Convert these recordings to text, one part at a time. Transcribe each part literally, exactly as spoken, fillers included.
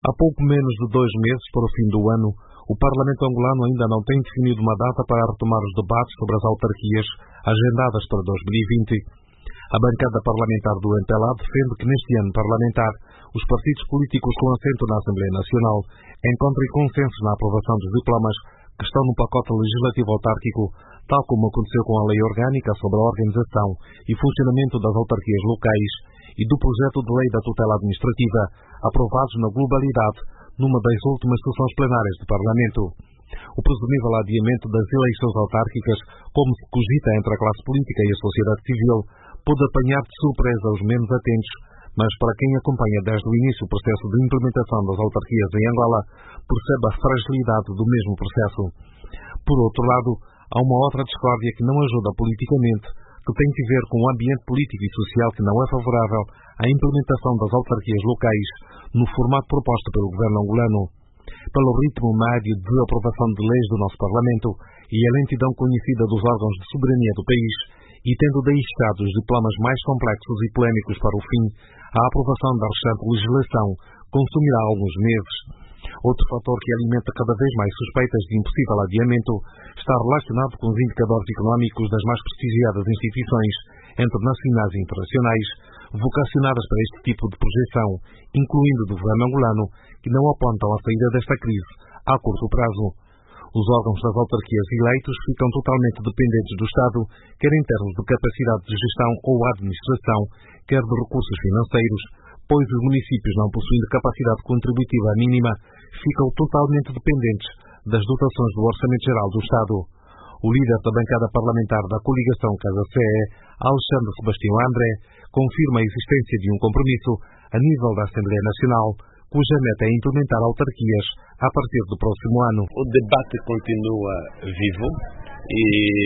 Há pouco menos de dois meses para o fim do ano, o Parlamento angolano ainda não tem definido uma data para retomar os debates sobre as autarquias agendadas para dois mil e vinte. A bancada parlamentar do M P L A defende que neste ano parlamentar os partidos políticos com assento na Assembleia Nacional encontrem consenso na aprovação dos diplomas que estão no pacote legislativo autárquico, tal como aconteceu com a Lei Orgânica sobre a Organização e Funcionamento das Autarquias Locais e do Projeto de Lei da Tutela Administrativa, aprovados na globalidade numa das últimas sessões plenárias do Parlamento. O presumível adiamento das eleições autárquicas, como se cogita entre a classe política e a sociedade civil, pode apanhar de surpresa os menos atentos, mas para quem acompanha desde o início o processo de implementação das autarquias em Angola, percebe a fragilidade do mesmo processo. Por outro lado, há uma outra discórdia que não ajuda politicamente, que tem que ver com o ambiente político e social que não é favorável à implementação das autarquias locais no formato proposto pelo governo angolano. Pelo ritmo médio de aprovação de leis do nosso Parlamento e a lentidão conhecida dos órgãos de soberania do país, e tendo daí estado os diplomas mais complexos e polémicos para o fim, a aprovação da restante legislação consumirá alguns meses. Outro fator que alimenta cada vez mais suspeitas de impossível adiamento está relacionado com os indicadores económicos das mais prestigiadas instituições internacionais e internacionais, vocacionadas para este tipo de projeção, incluindo do governo angolano, que não apontam a saída desta crise a curto prazo. Os órgãos das autarquias eleitos ficam totalmente dependentes do Estado, quer em termos de capacidade de gestão ou administração, quer de recursos financeiros, pois os municípios, não possuindo capacidade contributiva mínima, ficam totalmente dependentes das dotações do Orçamento Geral do Estado. O líder da bancada parlamentar da coligação Casa-C E, Alexandre Sebastião André, confirma a existência de um compromisso a nível da Assembleia Nacional, cuja meta é implementar autarquias a partir do próximo ano. O debate continua vivo e,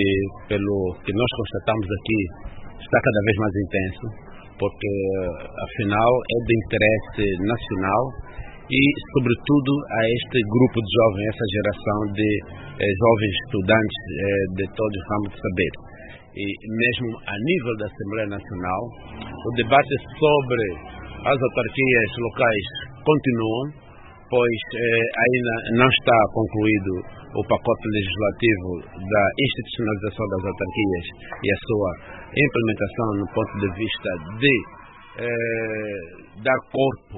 pelo que nós constatamos aqui, está cada vez mais intenso, porque, afinal, é de interesse nacional e, sobretudo, a este grupo de jovens, essa geração de eh, jovens estudantes eh, de todos os ramos de saber. E mesmo a nível da Assembleia Nacional, o debate sobre as autarquias locais continua, pois eh, ainda não está concluído o pacote legislativo da institucionalização das autarquias e a sua implementação no ponto de vista de eh, dar corpo,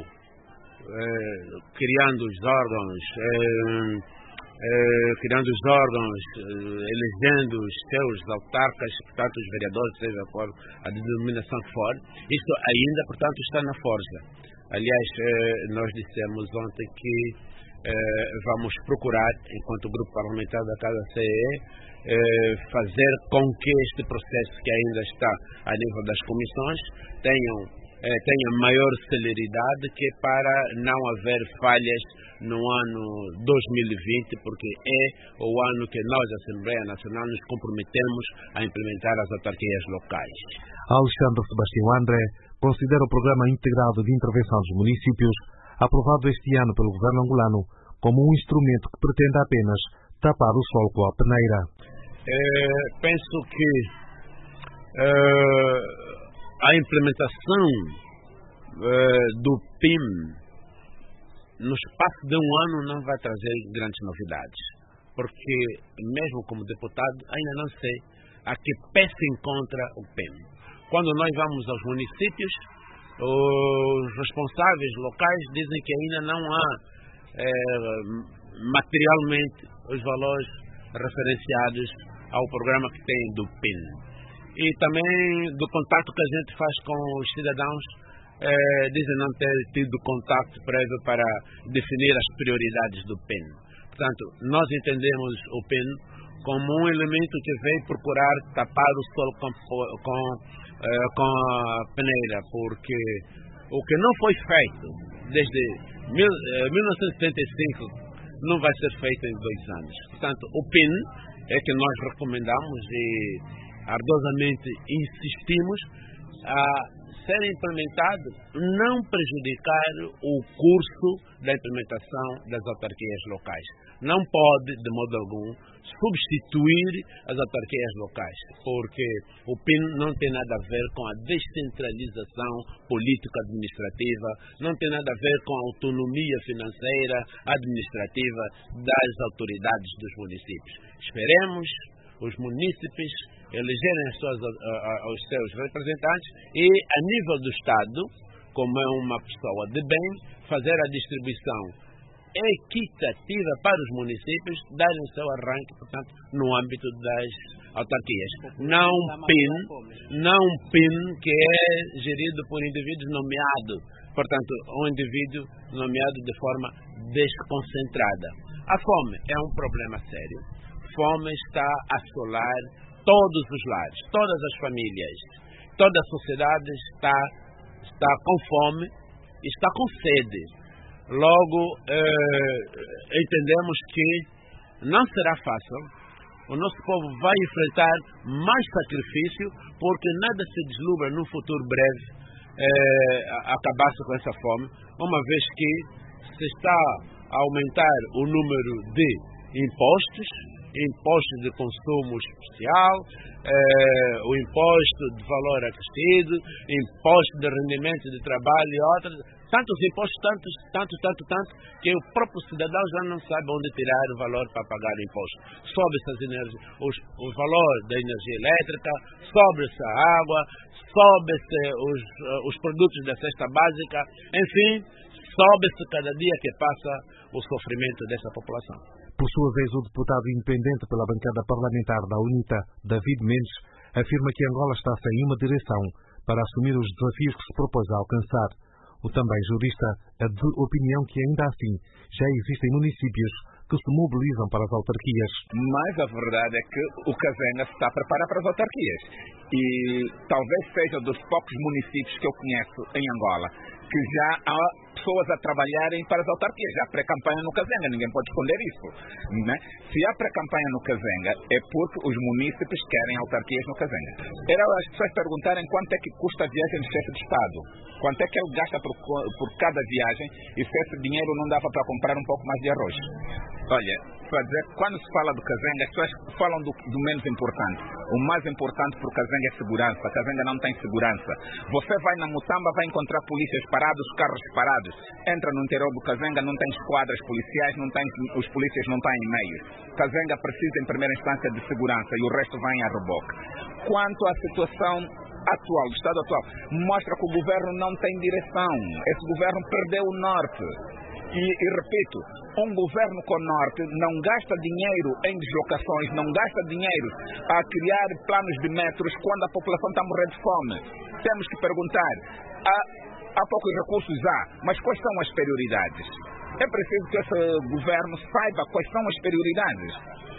eh, criando os órgãos, eh, eh, criando os órgãos, eh, elegendo os seus autarcas, portanto os vereadores, seja qual a denominação que for. Isso ainda, portanto, está na forja. Aliás, eh, nós dissemos ontem que eh, vamos procurar, enquanto grupo parlamentar da Casa-C E, eh, fazer com que este processo que ainda está a nível das comissões tenham, eh, tenha maior celeridade, que para não haver falhas no ano dois mil e vinte, porque é o ano que nós, Assembleia Nacional, nos comprometemos a implementar as autarquias locais. Alexandre Sebastião André considera o Programa Integrado de Intervenção dos Municípios, aprovado este ano pelo governo angolano, como um instrumento que pretende apenas tapar o sol com a peneira. É, penso que é, a implementação é, do P I M no espaço de um ano não vai trazer grandes novidades, porque mesmo como deputado ainda não sei a que pé se encontra o P I M. Quando nós vamos aos municípios, os responsáveis locais dizem que ainda não há é, materialmente os valores referenciados ao programa que tem do P I M. E também do contato que a gente faz com os cidadãos, é, dizem não ter tido contato prévio para definir as prioridades do P I M. Portanto, nós entendemos o P I M como um elemento que vem procurar tapar o sol com, com, eh, com a peneira, porque o que não foi feito desde mil, eh, mil novecentos e setenta e cinco não vai ser feito em dois anos. Portanto, o P I M é que nós recomendamos e ardosamente insistimos a ser implementado, não prejudicar o curso da implementação das autarquias locais. Não pode, de modo algum, substituir as autarquias locais, porque o P I N não tem nada a ver com a descentralização político-administrativa, não tem nada a ver com a autonomia financeira administrativa das autoridades dos municípios. Esperemos os munícipes elegerem as suas, os seus representantes e, a nível do Estado, como é uma pessoa de bem, fazer a distribuição equitativa para os municípios, darem o seu arranque, portanto, no âmbito das autarquias. Não P I N, não P I N que é gerido por indivíduos nomeados, portanto, um indivíduo nomeado de forma desconcentrada. A fome é um problema sério. A fome está a assolar todos os lares, todas as famílias, toda a sociedade está, está com fome, está com sede. Logo, eh, entendemos que não será fácil. O nosso povo vai enfrentar mais sacrifício, porque nada se deslumbra num futuro breve eh, acabar-se com essa fome, uma vez que se está a aumentar o número de impostos, imposto de consumo especial, eh, o imposto de valor acrescido, imposto de rendimento de trabalho e outros, tantos impostos, tantos, tanto, tanto, tanto, que o próprio cidadão já não sabe onde tirar o valor para pagar o imposto. Sobe-se as energias, os, o valor da energia elétrica, sobe-se a água, sobe-se os, os produtos da cesta básica, enfim, sobe-se cada dia que passa o sofrimento dessa população. Por sua vez, o deputado independente pela bancada parlamentar da UNITA, David Mendes, afirma que Angola está sem uma direção para assumir os desafios que se propôs a alcançar. O também jurista é de opinião que, ainda assim, já existem municípios que se mobilizam para as autarquias. Mas a verdade é que o Kazenga se está a preparar para as autarquias. E talvez seja dos poucos municípios que eu conheço em Angola que já há pessoas a trabalharem para as autarquias. Já há pré-campanha no Kazenga, ninguém pode esconder isso. Né? Se há pré-campanha no Kazenga, é porque os munícipes querem autarquias no Kazenga. Era as pessoas perguntarem quanto é que custa a viagem do chefe de Estado, quanto é que ele gasta por, por cada viagem, e se esse dinheiro não dava para comprar um pouco mais de arroz. Olha, para dizer, quando se fala do Kazenga, as pessoas falam do, do menos importante. O mais importante para o Kazenga é segurança. A Kazenga não tem segurança. Você vai na Mutamba, vai encontrar polícias parados, carros parados. Entra no interior do Kazenga, não tem esquadras policiais, não tem, os polícias não têm meios. Kazenga precisa, em primeira instância, de segurança e o resto vai a reboque. Quanto à situação atual, do Estado atual, mostra que o governo não tem direção. Esse governo perdeu o norte. E, e repito, um governo com norte não gasta dinheiro em deslocações, não gasta dinheiro a criar planos de metros quando a população está morrendo de fome. Temos que perguntar, há, há poucos recursos, há, mas quais são as prioridades? É preciso que esse governo saiba quais são as prioridades.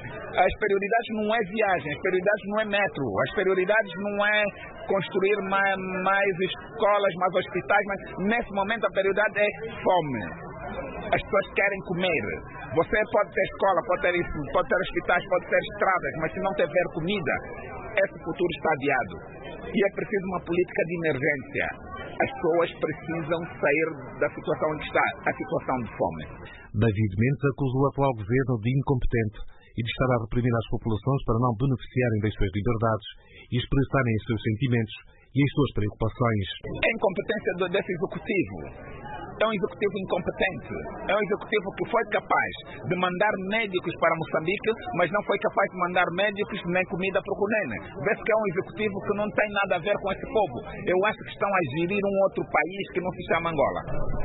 As prioridades não é viagem, as prioridades não é metro, as prioridades não é construir mais, mais escolas, mais hospitais, mas nesse momento a prioridade é fome. As pessoas querem comer. Você pode ter escola, pode ter isso, pode ter hospitais, pode ter estradas, mas se não tiver comida, esse futuro está adiado. E é preciso uma política de emergência. As pessoas precisam sair da situação em que está, a situação de fome. David Mendes acusou o atual governo de incompetente e de estar a reprimir as populações para não beneficiarem das suas liberdades e expressarem os seus sentimentos e as suas preocupações. É a incompetência desse executivo. É um executivo incompetente. É um executivo que foi capaz de mandar médicos para Moçambique, mas não foi capaz de mandar médicos nem comida para o Cunene. Vê-se que é um executivo que não tem nada a ver com esse povo. Eu acho que estão a gerir um outro país que não se chama Angola.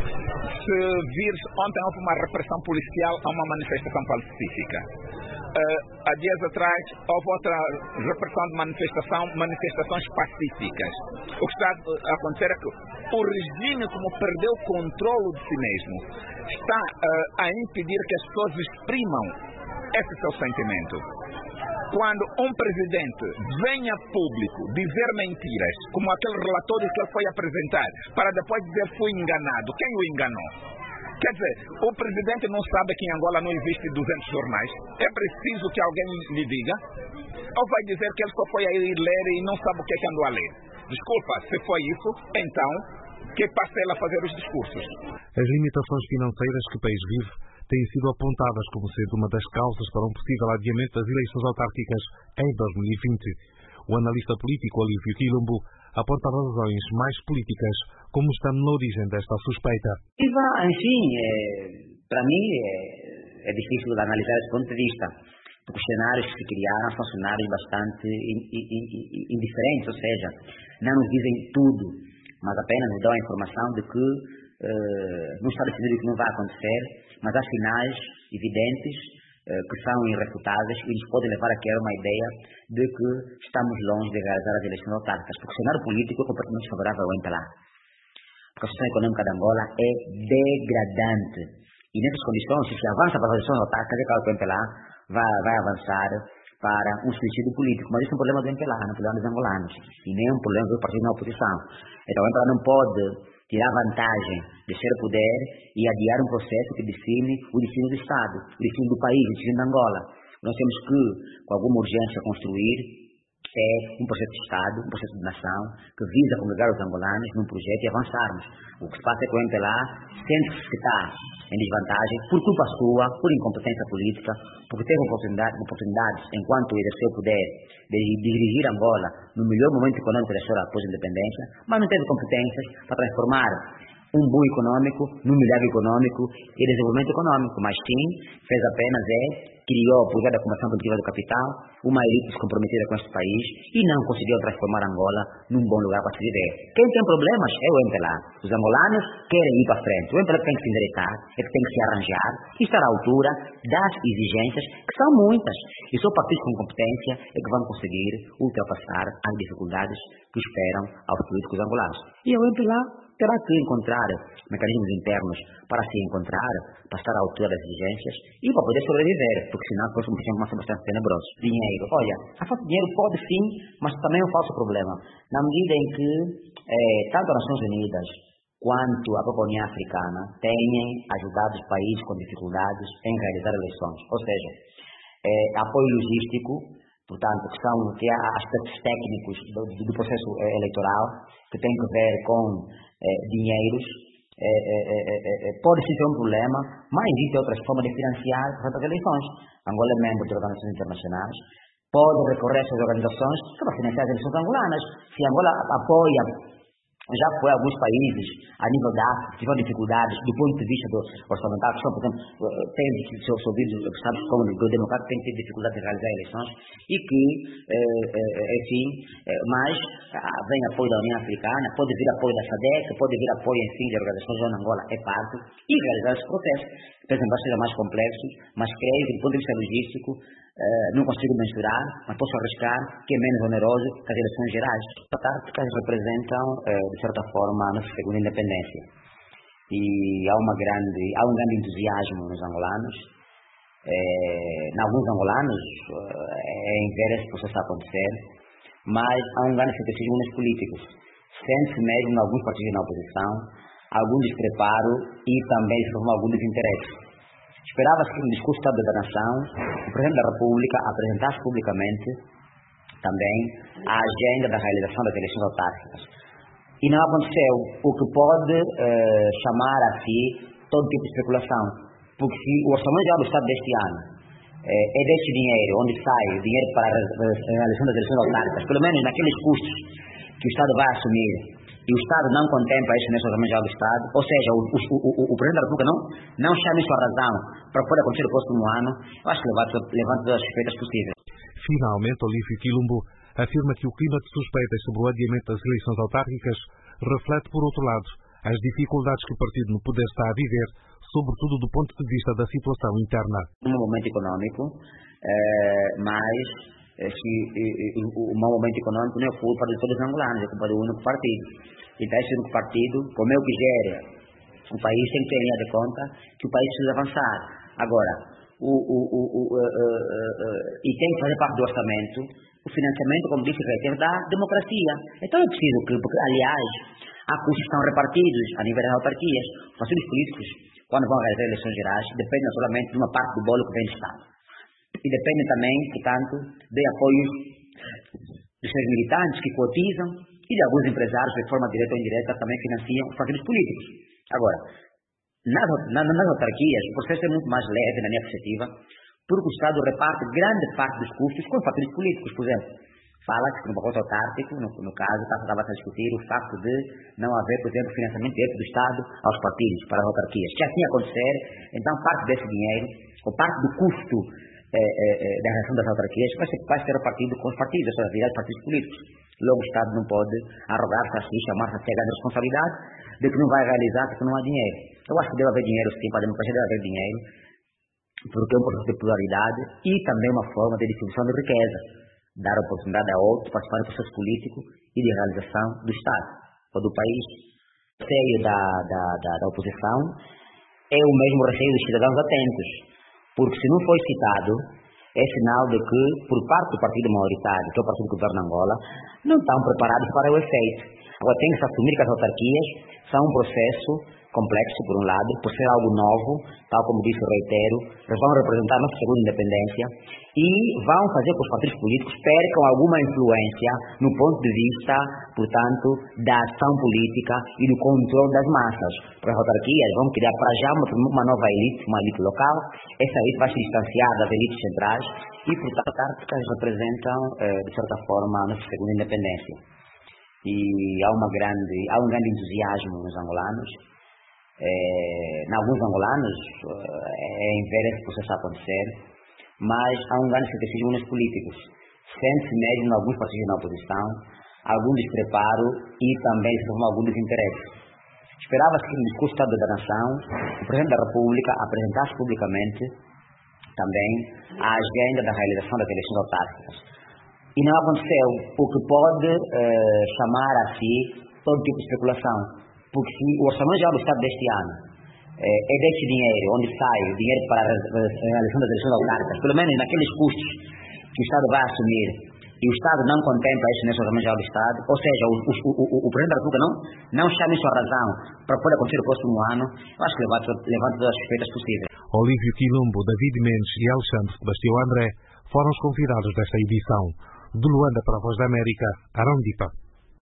Se vires, ontem houve uma repressão policial a uma manifestação pacífica. Uh, há dias atrás houve outra repressão de manifestação, manifestações pacíficas. O que está a acontecer é que o regime, como perdeu o controle de si mesmo, está uh, a impedir que as pessoas exprimam esse seu sentimento. Quando um presidente vem a público dizer mentiras, como aquele relatório que ele foi apresentar, para depois dizer fui enganado, quem o enganou? Quer dizer, o presidente não sabe que em Angola não existe duzentos jornais. É preciso que alguém lhe diga. Ou vai dizer que ele só foi a ir ler e não sabe o que é que andou a ler. Desculpa, se foi isso, então que passe ela a fazer os discursos. As limitações financeiras que o país vive têm sido apontadas como sendo uma das causas para um possível adiamento das eleições autárquicas em dois mil e vinte. O analista político Olívio Quilombo aponta razões mais políticas como estão na origem desta suspeita. Enfim, é, para mim é, é difícil de analisar esse ponto de vista, porque os cenários que se criaram são cenários bastante in, in, in, indiferentes, ou seja, não nos dizem tudo, mas apenas nos dão a informação de que uh, não está decidido que não vai acontecer, mas há sinais evidentes uh, que são irrefutáveis e nos podem levar a criar uma ideia de que estamos longe de realizar as eleições autárquicas, porque o cenário político é completamente favorável ao M P L A. Porque a situação econômica de Angola é degradante. E nessas condições, se se avança para as eleições autárquicas, é claro que o M P L A vai, vai avançar para um suicídio político. Mas isso é um problema do M P L A, não é um problema dos angolanos. E nem é um problema dos partidos na oposição. Então o M P L A não pode tirar vantagem de ser poder e adiar um processo que define o destino do Estado, o destino do país, o destino de Angola. Nós temos que, com alguma urgência, construir é um projeto de Estado, um projeto de nação, que visa congregar os angolanos num projeto e avançarmos. O que se passa é que o M P L A sente-se que está em desvantagem por culpa sua, por incompetência política, porque teve oportunidade, oportunidades, enquanto exerceu o poder, de dirigir Angola no melhor momento econômico da história após a independência, mas não teve competências para transformar um boom econômico num milagre econômico e desenvolvimento econômico, mas sim, fez apenas é, criou, por via da acumulação produtiva do capital, uma elite comprometida com este país e não conseguiu transformar Angola num bom lugar para se viver. Quem tem problemas é o M P L A. Os angolanos querem ir para frente. O M P L A tem que se endireitar, é que tem que se arranjar e estar à altura das exigências, que são muitas. E só partidos com competência é que vão conseguir ultrapassar as dificuldades que esperam aos políticos angolanos. E o M P L A terá que encontrar mecanismos internos para se encontrar, para estar à altura das exigências e para poder sobreviver, porque senão os próximos tempos vão ser bastante tenebrosos. Dinheiro. Olha, a falta de dinheiro pode sim, mas também é um falso problema. Na medida em que eh, tanto as Nações Unidas quanto a própria União Africana têm ajudado os países com dificuldades em realizar eleições. Ou seja, eh, apoio logístico, portanto, que são que há aspectos técnicos do, do processo eh, eleitoral, que tem que ver com eh, dinheiros, eh, eh, eh, eh, pode sim ser um problema, mas existem outras formas de financiar as eleições. Angola é membro de organizações internacionais, pode recorrer a essas organizações para financiar as eleições angolanas. Se Angola apoia, já foi a alguns países, a nível da África, que tiveram dificuldades do ponto de vista do orçamental, que são, por exemplo, têm seus ouvidos, Estados como o democrata tem tido dificuldade de realizar eleições, e que, eh, eh, enfim, eh, mas ah, vem apoio da União Africana, pode vir apoio da SADC, pode vir apoio, enfim, de organizações onde Angola é parte, e realizar esse processo. Talvez seja mais complexo, mas creio que, do ponto de vista logístico, eh, não consigo mensurar, mas posso arriscar que é menos oneroso que as eleições gerais. As autárquicas representam, eh, de certa forma, a nossa segunda independência. E há, uma grande, há um grande entusiasmo nos angolanos, eh, em alguns angolanos, eh, em ver esse processo acontecer, mas há um grande ceticismo nos políticos. Sente-se mesmo em alguns partidos na oposição algum despreparo e também se formou algum desinteresse. Esperava-se que no discurso Estado da Nação o Presidente da República apresentasse publicamente também a agenda da realização das eleições autárquicas. E não aconteceu, o que pode eh, chamar a si todo tipo de especulação, porque se o orçamento geral do Estado deste ano eh, é deste dinheiro, onde sai o dinheiro para a realização das eleições autárquicas, pelo menos naqueles custos que o Estado vai assumir, e o Estado não contempla isso nesse orçamento geral do Estado, ou seja, o, o, o, o Presidente da República não, não chama isso a razão para poder acontecer no próximo ano, eu acho que levanta, levanta todas as suspeitas possíveis. Finalmente, Olívio Quilombo afirma que o clima de suspeitas sobre o adiamento das eleições autárquicas reflete, por outro lado, as dificuldades que o partido no poder está a viver, sobretudo do ponto de vista da situação interna. Um momento econômico, eh, mas eh, se, eh, o, o mau momento econômico não é culpa de todos os angolanos, é culpa do único partido. Então, esse único partido, como é o que gera o país, tem que ter em linha de conta que o país precisa avançar. Agora, o, o, o, o, uh, uh, uh, e tem que fazer parte do orçamento o financiamento, como disse, da democracia. Então é preciso que, porque, aliás, há custos que são repartidos a nível das autarquias. Os partidos políticos, quando vão realizar eleições gerais, dependem solamente de uma parte do bolo que vem do Estado. E dependem também, portanto, de apoios dos seus militantes que cotizam e de alguns empresários, de forma direta ou indireta, também financiam os partidos políticos. Agora, nas, nas, nas autarquias, o processo é muito mais leve, na minha perspectiva, porque o Estado reparte grande parte dos custos com os partidos políticos. Por exemplo, fala-se que no pacote autárquico, no, no caso, estava a discutir o facto de não haver, por exemplo, financiamento direto do Estado aos partidos, para as autarquias. Que assim acontecer, então parte desse dinheiro, ou parte do custo eh, eh, da relação das autarquias, vai ser, vai ser repartido com os partidos, as atividades dos partidos políticos. Logo o Estado não pode arrogar-se assim, chamar-se assim a grande responsabilidade de que não vai realizar porque não há dinheiro. Eu acho que deve haver dinheiro sim, para a democracia deve haver dinheiro, porque é um processo de pluralidade e também uma forma de distribuição de riqueza, dar oportunidade a outros de participar do processo político e de realização do Estado ou do país. O receio da, da, da, da oposição é o mesmo receio dos cidadãos atentos, porque se não foi citado, é sinal de que, por parte do partido maioritário, que é o partido que governa Angola, não estão preparados para o efeito. Agora, tem que se assumir que as autarquias são um processo complexo, por um lado, por ser algo novo, tal como disse o reitero, eles vão representar a nossa segunda independência e vão fazer com que os partidos políticos percam alguma influência no ponto de vista, portanto, da ação política e do controle das massas. Porque as autarquias vão criar para já uma, uma nova elite, uma elite local, essa elite vai se distanciar das elites centrais e, portanto, as autárquicas representam, eh, de certa forma, a nossa segunda independência. E há, uma grande, há um grande entusiasmo nos angolanos, É, em alguns angolanos é em ver esse processo acontecer, mas há um grande ceticismo nos políticos. Sente-se mesmo em alguns partidos na oposição algum despreparo e também se tornou algum desinteresse. Esperava-se que no discurso do Estado da Nação o Presidente da República apresentasse publicamente também a agenda da realização das eleições autárquicas. E não aconteceu, o que pode eh, chamar a si todo tipo de especulação. Porque se o orçamento geral do Estado deste ano é, é deste dinheiro, onde sai o dinheiro para a realização das eleições autárquicas, pelo menos naqueles custos que o Estado vai assumir, e o Estado não contempla isso nesse orçamento geral do Estado, ou seja, o, o, o, o Presidente da República não, não está em sua razão para poder acontecer o próximo ano, eu acho que levanta, levanta todas as suspeitas possíveis. Olívio Quilombo, David Mendes e Alexandre Sebastião André foram os convidados desta edição. De Luanda para a Voz da América, Arão Dipa.